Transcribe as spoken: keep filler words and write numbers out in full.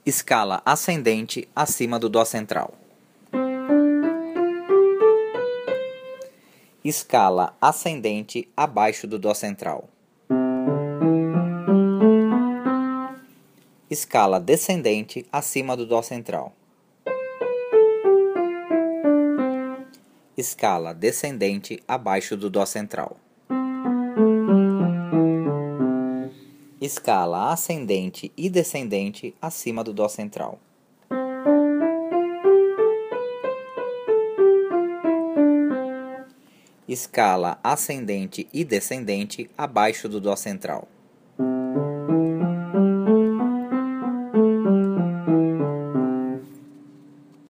Escala ascendente acima do Dó central. Escala ascendente abaixo do Dó central. Escala descendente acima do Dó central. Escala descendente abaixo do Dó central. Escala ascendente e descendente acima do Dó central. Escala ascendente e descendente abaixo do Dó central.